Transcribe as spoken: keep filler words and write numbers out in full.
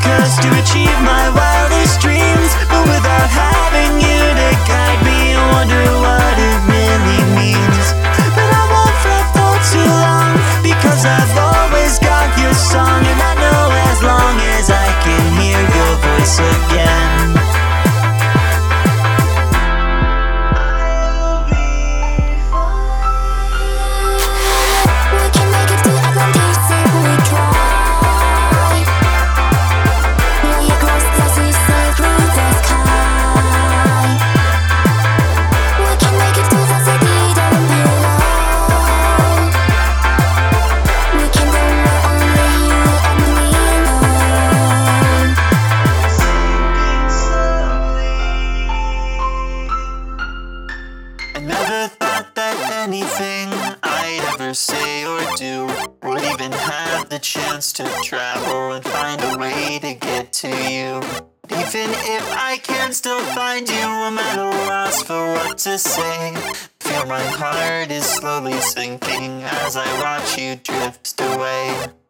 focus to achieve my wildest dreams, but without having you to guide me, I wonder what it really means. But I won't fret for too long, because I've always got your song, and I know as long as I can hear your voice again, never thought that anything I'd ever say or do would even have the chance to travel and find a way to get to you. Even if I can still find you, I'm at a loss for what to say. Feel my heart is slowly sinking as I watch you drift away.